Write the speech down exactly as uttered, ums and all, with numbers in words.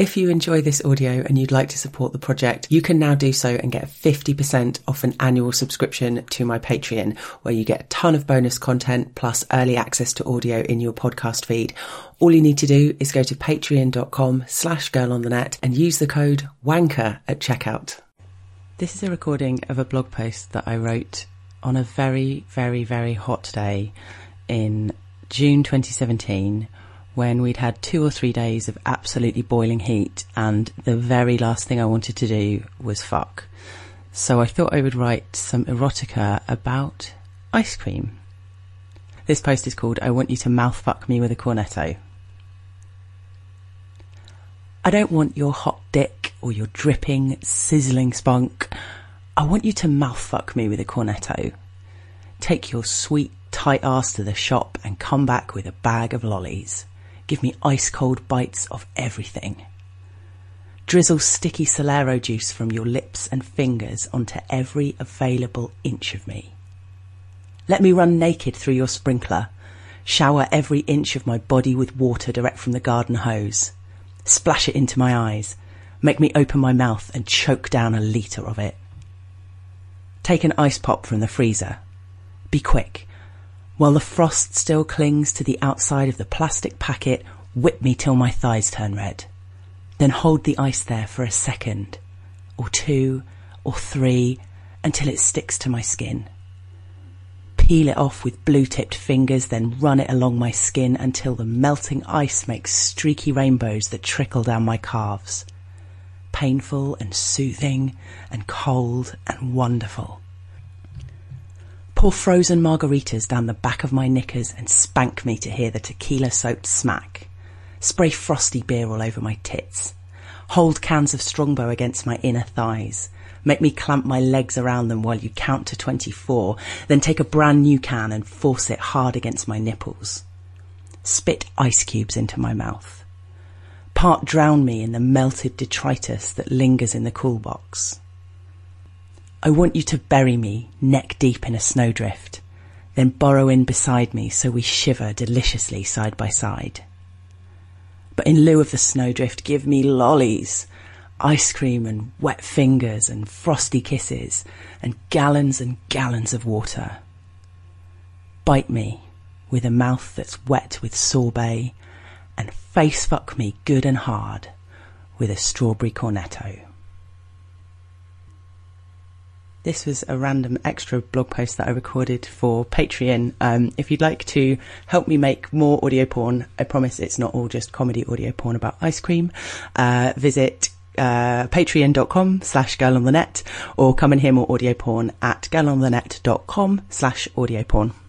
If you enjoy this audio and you'd like to support the project, you can now do so and get fifty percent off an annual subscription to my Patreon, where you get a ton of bonus content plus early access to audio in your podcast feed. All you need to do is go to patreon.com slash girl on the net and use the code WANKER at checkout. This is a recording of a blog post that I wrote on a very, very, very hot day in June twenty seventeen, when we'd had two or three days of absolutely boiling heat and the very last thing I wanted to do was fuck. So I thought I would write some erotica about ice cream. This post is called I Want You to Mouth Fuck Me with a Cornetto. I don't want your hot dick or your dripping, sizzling spunk. I want you to mouth fuck me with a cornetto. Take your sweet, tight ass to the shop and come back with a bag of lollies. Give me ice-cold bites of everything. Drizzle sticky Solero juice from your lips and fingers onto every available inch of me. Let me run naked through your sprinkler. Shower every inch of my body with water direct from the garden hose. Splash it into my eyes. Make me open my mouth and choke down a litre of it. Take an ice pop from the freezer. Be quick. While the frost still clings to the outside of the plastic packet, whip me till my thighs turn red. Then hold the ice there for a second, or two, or three, until it sticks to my skin. Peel it off with blue-tipped fingers, then run it along my skin until the melting ice makes streaky rainbows that trickle down my calves. Painful and soothing and cold and wonderful. Pour frozen margaritas down the back of my knickers and spank me to hear the tequila-soaked smack. Spray frosty beer all over my tits. Hold cans of Strongbow against my inner thighs. Make me clamp my legs around them while you count to twenty-four, then take a brand new can and force it hard against my nipples. Spit ice cubes into my mouth. Part drown me in the melted detritus that lingers in the cool box. I want you to bury me neck deep in a snowdrift, then burrow in beside me so we shiver deliciously side by side. But in lieu of the snowdrift, give me lollies, ice cream and wet fingers and frosty kisses and gallons and gallons of water. Bite me with a mouth that's wet with sorbet and face fuck me good and hard with a strawberry cornetto. This was a random extra blog post that I recorded for Patreon. Um, if you'd like to help me make more audio porn, I promise it's not all just comedy audio porn about ice cream, uh, visit uh, patreon.com slash girl on the net or come and hear more audio porn at girlonthenet.com slash audio porn.